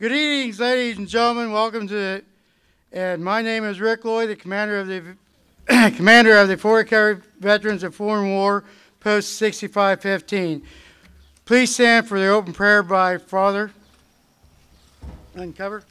Good evening, ladies and gentlemen. Welcome to, and my name is Rick Lloyd, the commander of the commander of the Fort McHenry Veterans of Foreign War, Post 6515. Please stand for the open prayer by Father. Uncover.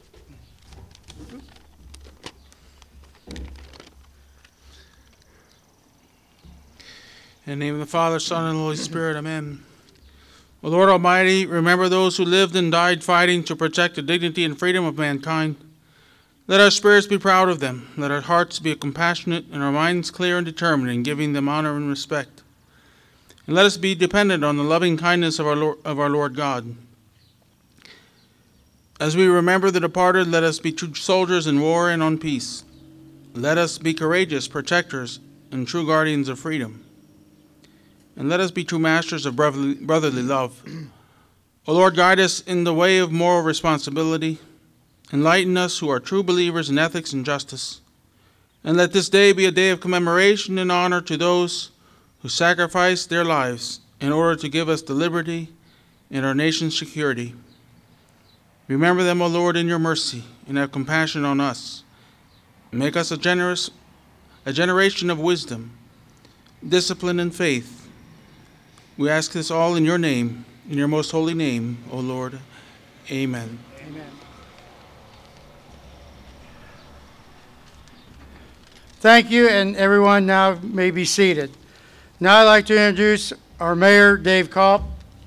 In the name of the Father, Son, and the Holy Spirit, amen. O Lord Almighty, remember those who lived and died fighting to protect the dignity and freedom of mankind. Let our spirits be proud of them. Let our hearts be compassionate and our minds clear and determined in giving them honor and respect. And let us be dependent on the loving kindness of our Lord God. As we remember the departed, let us be true soldiers in war and on peace. Let us be courageous protectors and true guardians of freedom. And let us be true masters of brotherly love. O Lord, guide us in the way of moral responsibility. Enlighten us who are true believers in ethics and justice. And let this day be a day of commemoration and honor to those who sacrificed their lives in order to give us the liberty and our nation's security. Remember them, O Lord, in your mercy, and have compassion on us. Make us a generation of wisdom, discipline, and faith. We ask this all in your name, in your most holy name, O Lord. Amen. Amen. Thank you, and everyone now may be seated. Now I'd like to introduce our mayor, Dave Kopp.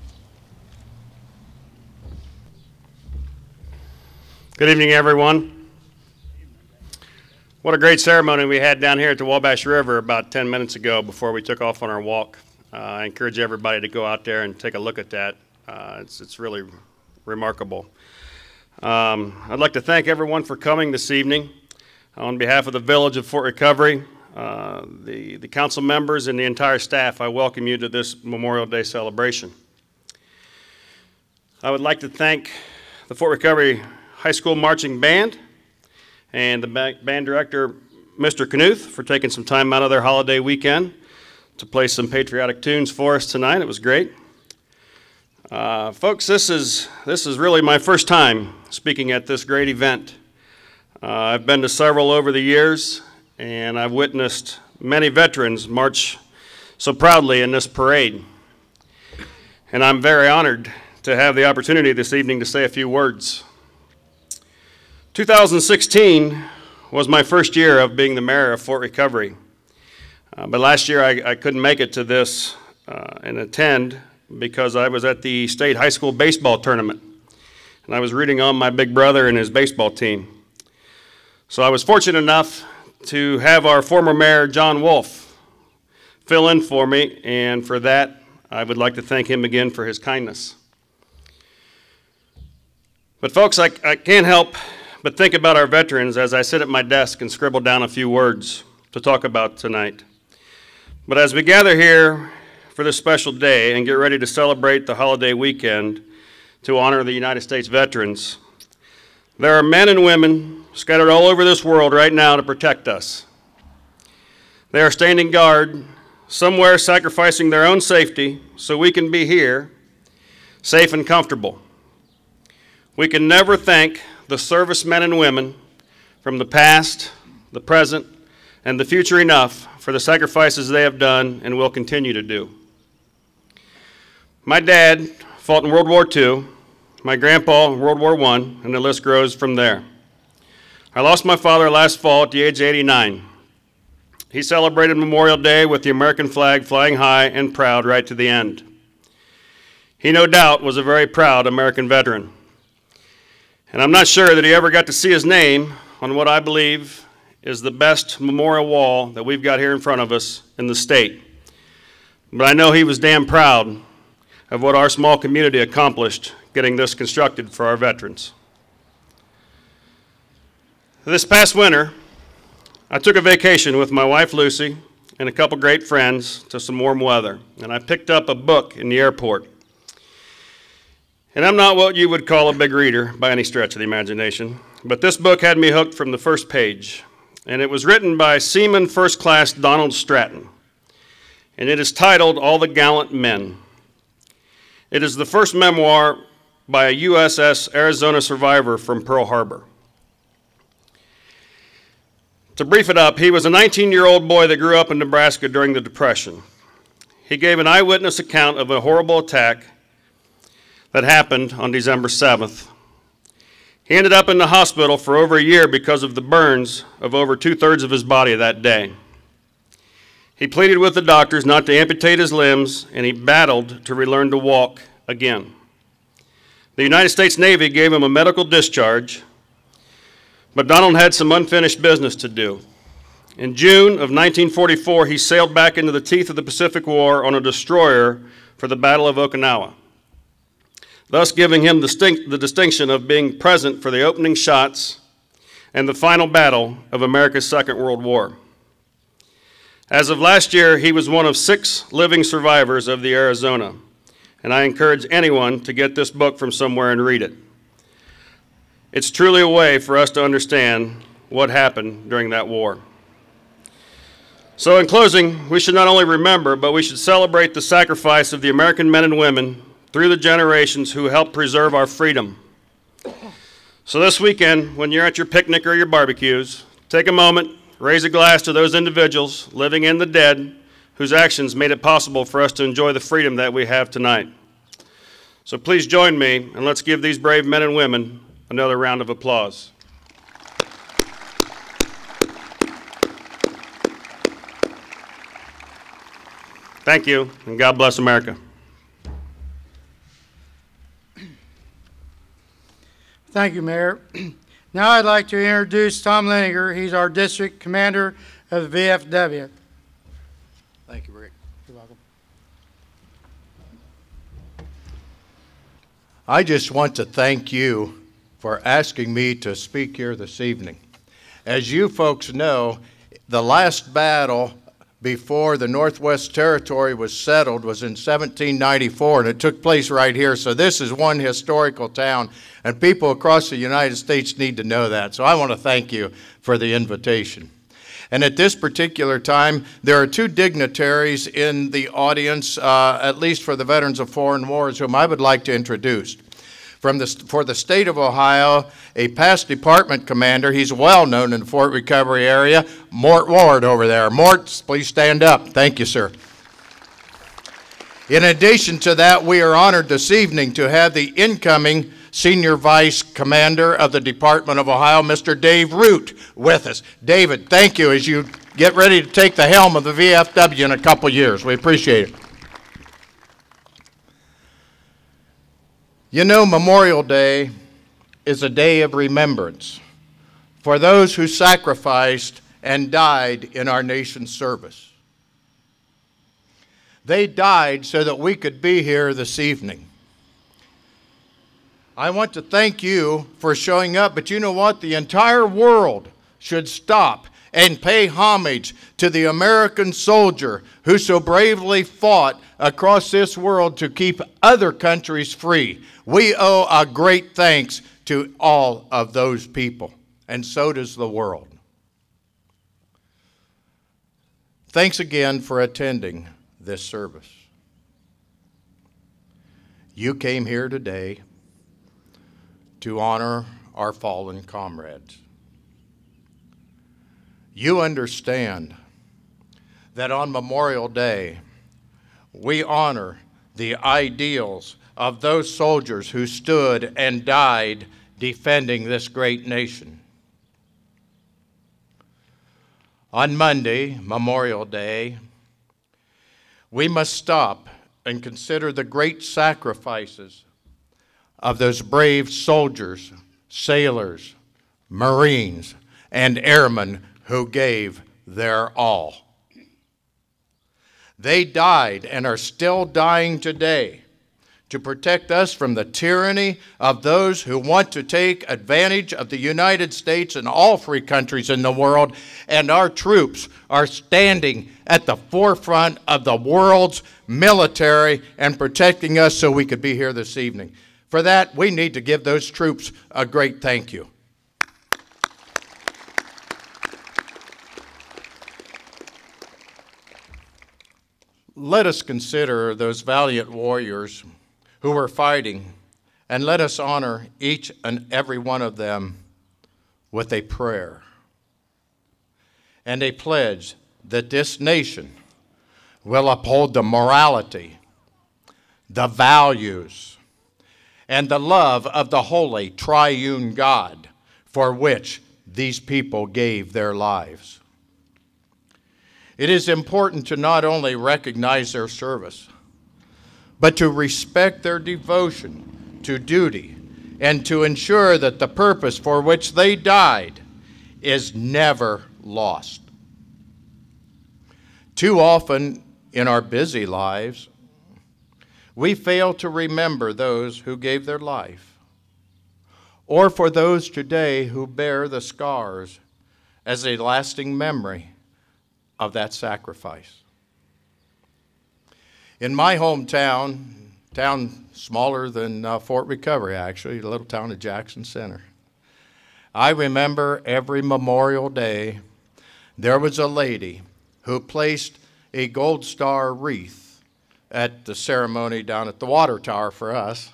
Good evening, everyone. What a great ceremony we had down here at the Wabash River about 10 minutes ago before we took off on our walk. I encourage everybody to go out there and take a look at that. It's really remarkable. I'd like to thank everyone for coming this evening. On behalf of the Village of Fort Recovery, the council members, and the entire staff, I welcome you to this Memorial Day celebration. I would like to thank the Fort Recovery High School Marching Band and the band director, Mr. Knuth, for taking some time out of their holiday weekend to play some patriotic tunes for us tonight. It was great. Folks, this is really my first time speaking at this great event. I've been to several over the years, and I've witnessed many veterans march so proudly in this parade. And I'm very honored to have the opportunity this evening to say a few words. 2016 was my first year of being the mayor of Fort Recovery. But last year I couldn't make it to this and attend because I was at the state high school baseball tournament. And I was rooting on my big brother and his baseball team. So I was fortunate enough to have our former mayor, John Wolf, fill in for me. And for that, I would like to thank him again for his kindness. But folks, I can't help but think about our veterans as I sit at my desk and scribble down a few words to talk about tonight. But as we gather here for this special day and get ready to celebrate the holiday weekend to honor the United States veterans, there are men and women scattered all over this world right now to protect us. They are standing guard, somewhere sacrificing their own safety so we can be here, safe and comfortable. We can never thank the servicemen and women from the past, the present, and the future enough for the sacrifices they have done and will continue to do. My dad fought in World War II, my grandpa in World War I, and the list grows from there. I lost my father last fall at the age of 89. He celebrated Memorial Day with the American flag flying high and proud right to the end. He no doubt was a very proud American veteran. And I'm not sure that he ever got to see his name on what I believe is the best memorial wall that we've got here in front of us in the state. But I know he was damn proud of what our small community accomplished getting this constructed for our veterans. This past winter, I took a vacation with my wife Lucy and a couple great friends to some warm weather, and I picked up a book in the airport. And I'm not what you would call a big reader by any stretch of the imagination, but this book had me hooked from the first page. And it was written by Seaman First Class Donald Stratton. And it is titled All the Gallant Men. It is the first memoir by a USS Arizona survivor from Pearl Harbor. To brief it up, he was a 19-year-old boy that grew up in Nebraska during the Depression. He gave an eyewitness account of a horrible attack that happened on December 7th. He ended up in the hospital for over a year because of the burns of over 2/3 of his body that day. He pleaded with the doctors not to amputate his limbs, and he battled to relearn to walk again. The United States Navy gave him a medical discharge, but Donald had some unfinished business to do. In June of 1944, he sailed back into the teeth of the Pacific War on a destroyer for the Battle of Okinawa, thus giving him the distinction of being present for the opening shots and the final battle of America's Second World War. As of last year, he was one of 6 living survivors of the Arizona, and I encourage anyone to get this book from somewhere and read it. It's truly a way for us to understand what happened during that war. So in closing, we should not only remember, but we should celebrate the sacrifice of the American men and women through the generations who helped preserve our freedom. So this weekend, when you're at your picnic or your barbecues, take a moment, raise a glass to those individuals, living and the dead, whose actions made it possible for us to enjoy the freedom that we have tonight. So please join me, and let's give these brave men and women another round of applause. Thank you, and God bless America. Thank you, Mayor. Now I'd like to introduce Tom Liniger. He's our district commander of the VFW. Thank you, Rick. You're welcome. I just want to thank you for asking me to speak here this evening. As you folks know, the last battle before the Northwest Territory was settled was in 1794, and it took place right here. So this is one historical town, and people across the United States need to know that. So I want to thank you for the invitation. And at this particular time, there are 2 dignitaries in the audience, at least for the Veterans of Foreign Wars, whom I would like to introduce. For the state of Ohio, a past department commander, he's well known in the Fort Recovery area, Mort Ward over there. Mort, please stand up. Thank you, sir. In addition to that, we are honored this evening to have the incoming Senior Vice Commander of the Department of Ohio, Mr. Dave Root, with us. David, thank you as you get ready to take the helm of the VFW in a couple years. We appreciate it. You know, Memorial Day is a day of remembrance for those who sacrificed and died in our nation's service. They died so that we could be here this evening. I want to thank you for showing up, but you know what? The entire world should stop and pay homage to the American soldier who so bravely fought across this world to keep other countries free. We owe a great thanks to all of those people, and so does the world. Thanks again for attending this service. You came here today to honor our fallen comrades. You understand that on Memorial Day, we honor the ideals of those soldiers who stood and died defending this great nation. On Monday, Memorial Day, we must stop and consider the great sacrifices of those brave soldiers, sailors, Marines, and airmen who gave their all. They died and are still dying today to protect us from the tyranny of those who want to take advantage of the United States and all free countries in the world. And our troops are standing at the forefront of the world's military and protecting us so we could be here this evening. For that, we need to give those troops a great thank you. Let us consider those valiant warriors who were fighting And let us honor each and every one of them with a prayer and a pledge that this nation will uphold the morality, the values, and the love of the holy triune God for which these people gave their lives. It is important to not only recognize their service, but to respect their devotion to duty and to ensure that the purpose for which they died is never lost. Too often in our busy lives, we fail to remember those who gave their life, or for those today who bear the scars as a lasting memory of that sacrifice. In my hometown, town smaller than Fort Recovery actually, the little town of Jackson Center, I remember every Memorial Day there was a lady who placed a Gold Star wreath at the ceremony down at the water tower for us.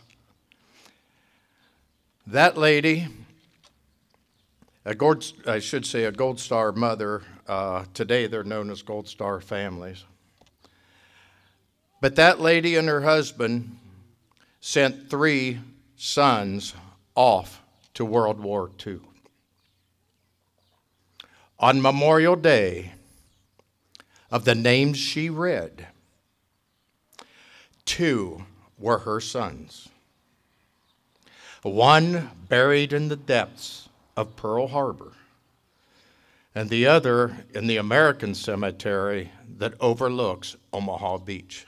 That lady, a Gold Star mother, today they're known as Gold Star families. But that lady and her husband sent 3 sons off to World War II. On Memorial Day, of the names she read, 2 were her sons. One buried in the depths of Pearl Harbor, and the other in the American cemetery that overlooks Omaha Beach.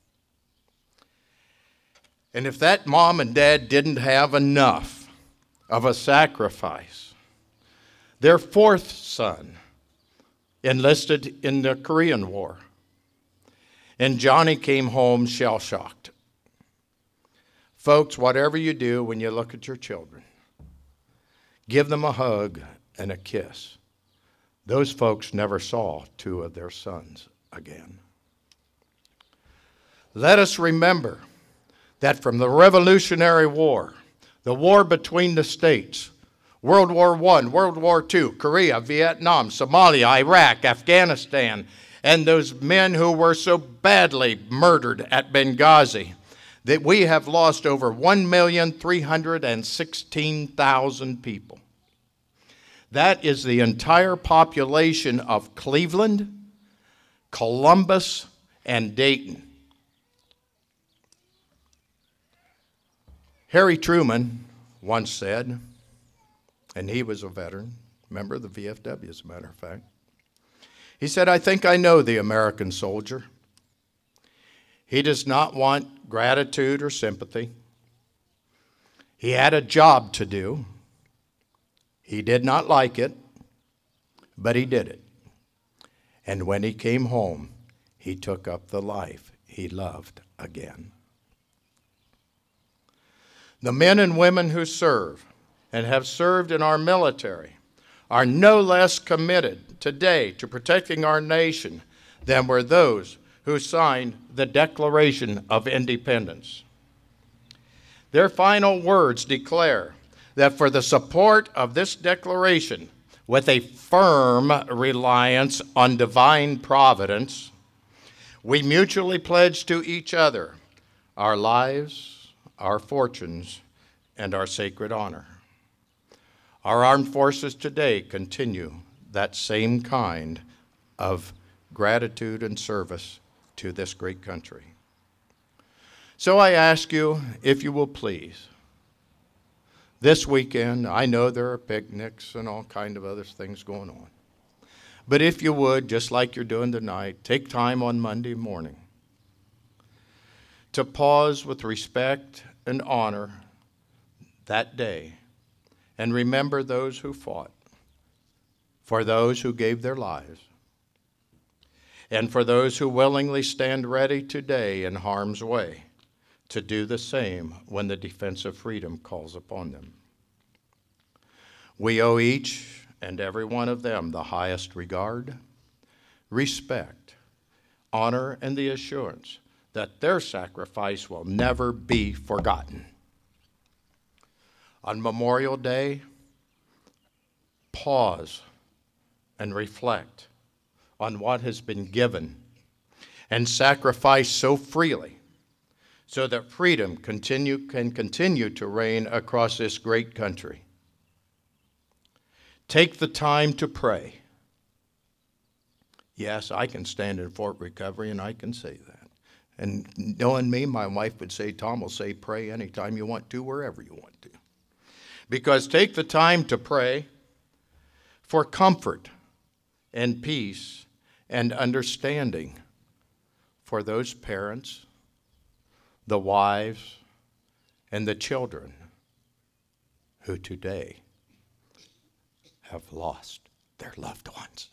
And if that mom and dad didn't have enough of a sacrifice, their 4th son enlisted in the Korean War, and Johnny came home shell-shocked. Folks, whatever you do when you look at your children, give them a hug and a kiss. Those folks never saw 2 of their sons again. Let us remember that from the Revolutionary War, the war between the states, World War I, World War II, Korea, Vietnam, Somalia, Iraq, Afghanistan, and those men who were so badly murdered at Benghazi, that we have lost over 1,316,000 people. That is the entire population of Cleveland, Columbus, and Dayton. Harry Truman once said, and he was a veteran, member of the VFW as a matter of fact, he said, "I think I know the American soldier. He does not want gratitude or sympathy. He had a job to do. He did not like it, but he did it. And when he came home, he took up the life he loved again." The men and women who serve and have served in our military are no less committed today to protecting our nation than were those who signed the Declaration of Independence. Their final words declare that for the support of this declaration, with a firm reliance on divine providence, we mutually pledge to each other our lives, our fortunes, and our sacred honor. Our armed forces today continue that same kind of gratitude and service to this great country. So I ask you, if you will please, this weekend, I know there are picnics and all kind of other things going on, but if you would, just like you're doing tonight, take time on Monday morning to pause with respect and honor that day and remember those who fought, for those who gave their lives, and for those who willingly stand ready today in harm's way to do the same when the defense of freedom calls upon them. We owe each and every one of them the highest regard, respect, honor, and the assurance that their sacrifice will never be forgotten. On Memorial Day, pause and reflect on what has been given and sacrificed so freely so that freedom can continue to reign across this great country. Take the time to pray. Yes, I can stand in Fort Recovery and I can say that. And knowing me, my wife would say, Tom will say, pray anytime you want to, wherever you want to. Because take the time to pray for comfort and peace and understanding for those parents, the wives, and the children who today have lost their loved ones.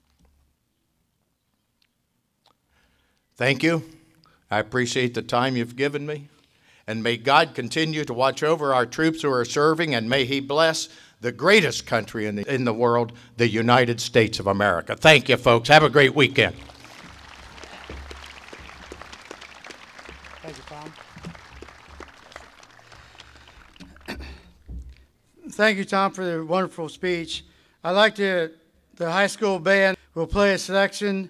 Thank you. I appreciate the time you've given me. And may God continue to watch over our troops who are serving, and may He bless the greatest country in the world, the United States of America. Thank you, folks. Have a great weekend. Thank you, Tom. Thank you, Tom, for the wonderful speech. I'd like the high school band will play a selection.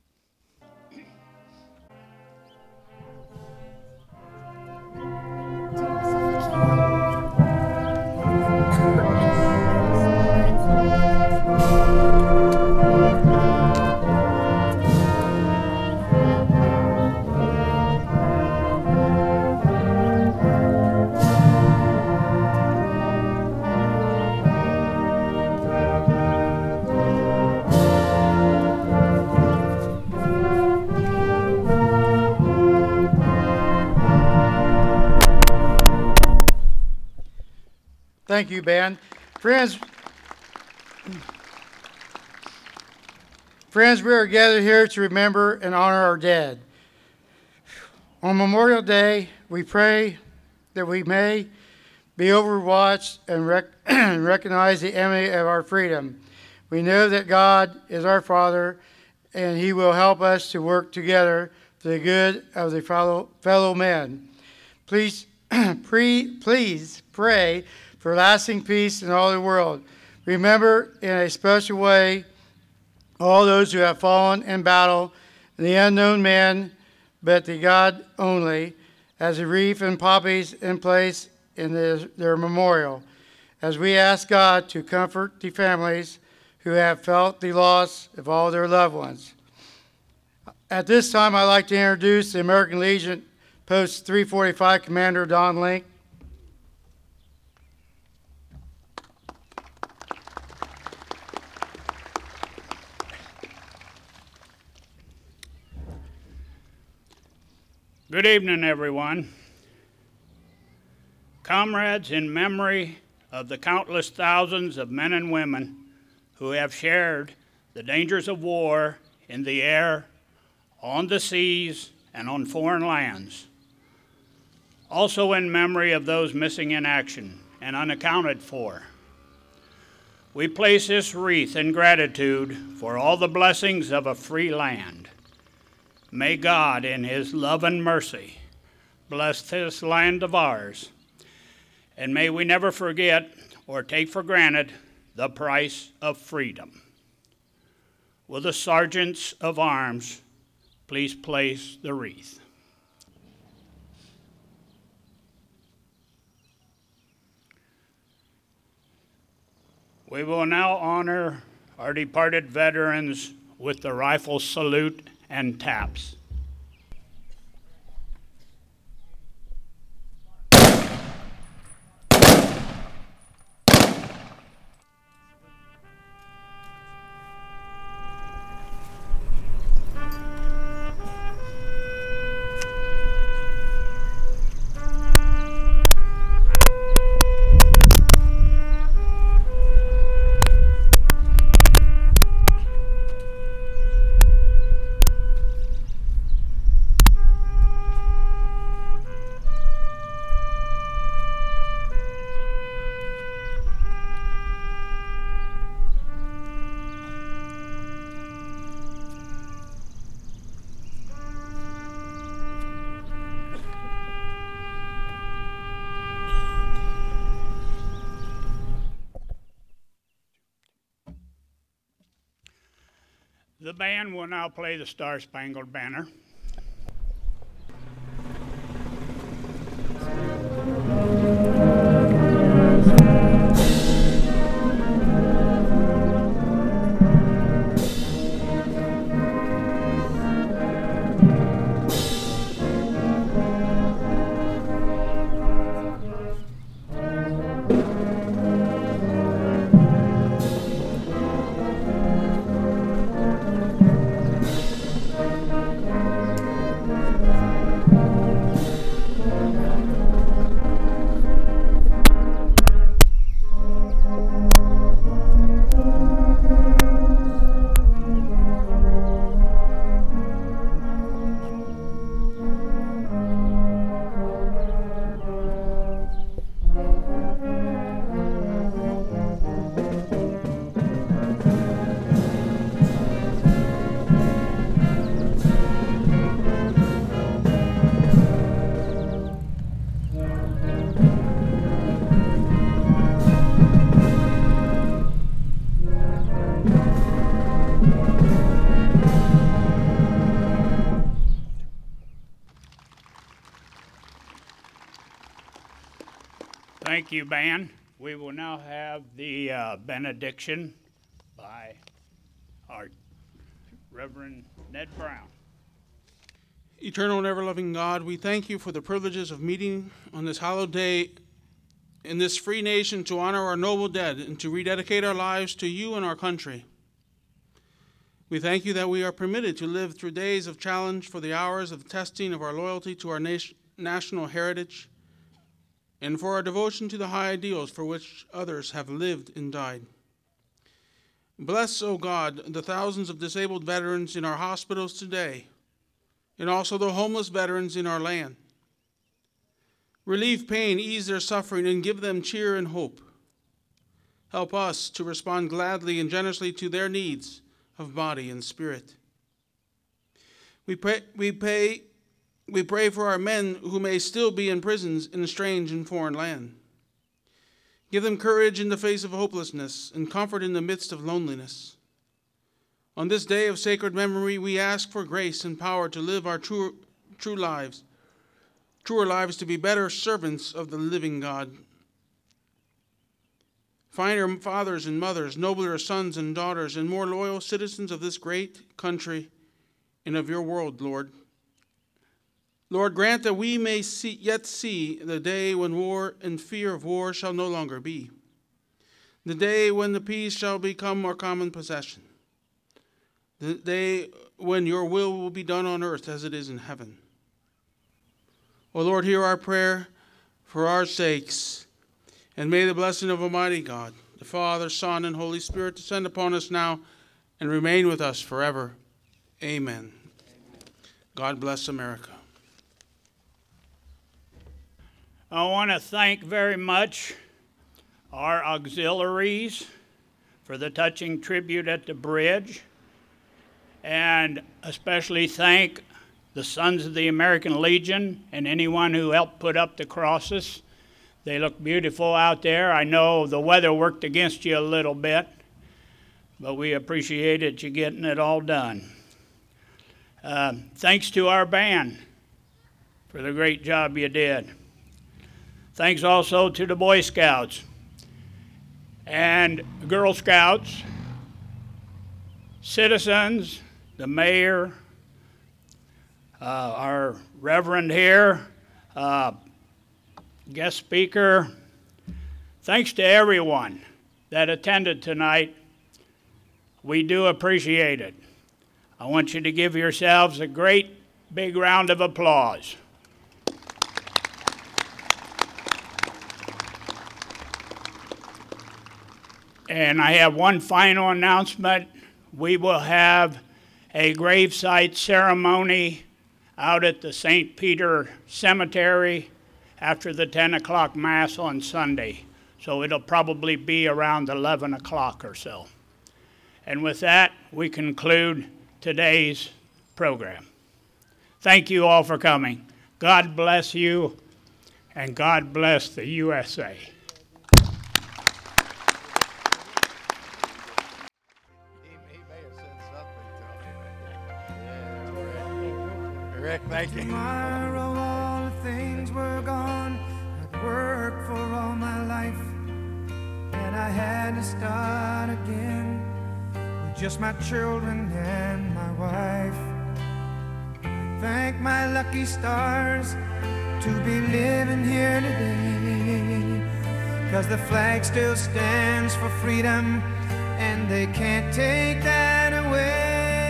Thank you, band. Friends, we are gathered here to remember and honor our dead. On Memorial Day, we pray that we may be overwatched and recognize the enemy of our freedom. We know that God is our Father, and He will help us to work together for the good of the fellow men. Please pray for lasting peace in all the world. Remember in a special way all those who have fallen in battle, and the unknown man, but the God only, as a wreath and poppies in place in their memorial, as we ask God to comfort the families who have felt the loss of all their loved ones. At this time, I'd like to introduce the American Legion Post 345 Commander Don Link. Good evening, everyone. Comrades, in memory of the countless thousands of men and women who have shared the dangers of war in the air, on the seas, and on foreign lands. Also in memory of those missing in action and unaccounted for. We place this wreath in gratitude for all the blessings of a free land. May God, in His love and mercy, bless this land of ours, and may we never forget or take for granted the price of freedom. Will the sergeants of arms please place the wreath? We will now honor our departed veterans with the rifle salute and taps. The band will now play the Star Spangled Banner. Thank you, band. We will now have the benediction by our Reverend Ned Brown. Eternal and ever-loving God, we thank you for the privileges of meeting on this hallowed day in this free nation to honor our noble dead and to rededicate our lives to you and our country. We thank you that we are permitted to live through days of challenge for the hours of testing of our loyalty to our national heritage and for our devotion to the high ideals for which others have lived and died. Bless, O God, the thousands of disabled veterans in our hospitals today, and also the homeless veterans in our land. Relieve pain, ease their suffering, and give them cheer and hope. Help us to respond gladly and generously to their needs of body and spirit. We pray for our men who may still be in prisons in a strange and foreign land. Give them courage in the face of hopelessness and comfort in the midst of loneliness. On this day of sacred memory, we ask for grace and power to live our truer lives to be better servants of the living God. Finer fathers and mothers, nobler sons and daughters, and more loyal citizens of this great country and of your world, Lord. Lord, grant that we may yet see the day when war and fear of war shall no longer be, the day when the peace shall become our common possession, the day when your will be done on earth as it is in heaven. O Lord, hear our prayer for our sakes, and may the blessing of Almighty God, the Father, Son, and Holy Spirit descend upon us now and remain with us forever. Amen. God bless America. I want to thank very much our auxiliaries for the touching tribute at the bridge, and especially thank the Sons of the American Legion and anyone who helped put up the crosses. They look beautiful out there. I know the weather worked against you a little bit, but we appreciated you getting it all done. Thanks to our band for the great job you did. Thanks also to the Boy Scouts and Girl Scouts, citizens, the mayor, our reverend here, guest speaker. Thanks to everyone that attended tonight. We do appreciate it. I want you to give yourselves a great big round of applause. And I have one final announcement. We will have a gravesite ceremony out at the St. Peter Cemetery after the 10 o'clock Mass on Sunday. So it'll probably be around 11 o'clock or so. And with that, we conclude today's program. Thank you all for coming. God bless you, and God bless the USA. He may have said something to him. Rick, thank you. Tomorrow all the things were gone. I'd worked for all my life, and I had to start again with just my children and my wife. Thank my lucky stars to be living here today, 'cause the flag still stands for freedom, and they can't take that away.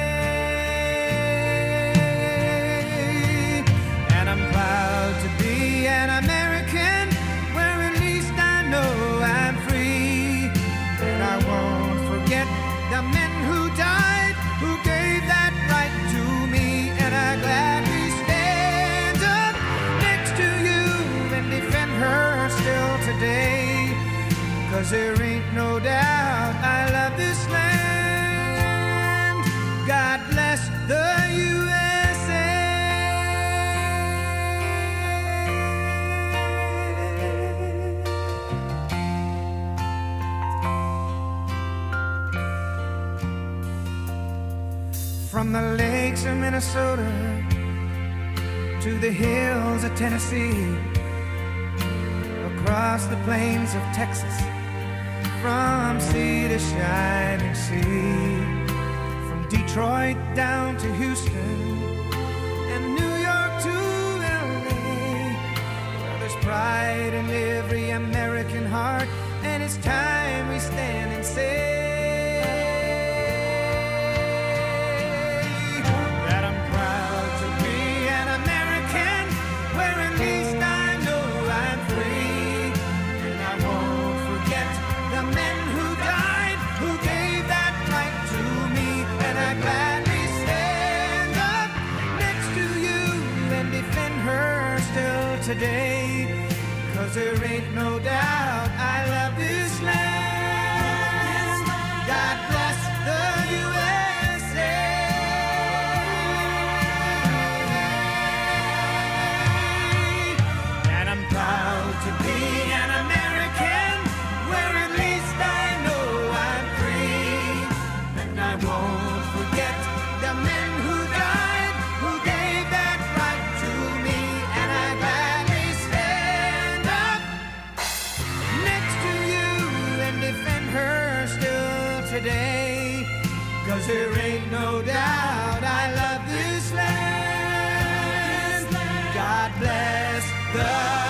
And I'm proud to be an American, where at least I know I'm free. And I won't forget the men who died, who gave that right to me. And I gladly stand up next to you and defend her still today, 'cause there ain't no doubt I love this land. God bless the USA. From the lakes of Minnesota to the hills of Tennessee, across the plains of Texas, from sea to shining sea, from Detroit down to Houston and New York to LA, well, there's pride in every American heart, and it's time we stand and say that I'm proud to be an American, where at least I know I'm free. And I won't forget the men who died, who gave that right to me. And I gladly stand up next to you and defend her still today, 'cause there ain't no doubt I love this land. God bless the USA. And I'm proud to be an American, where at least I know I'm free. And I won't forget the men who died, who gave that right to me. And I gladly stand up next to you and defend her still today, 'cause there ain't no doubt I love this land. God bless the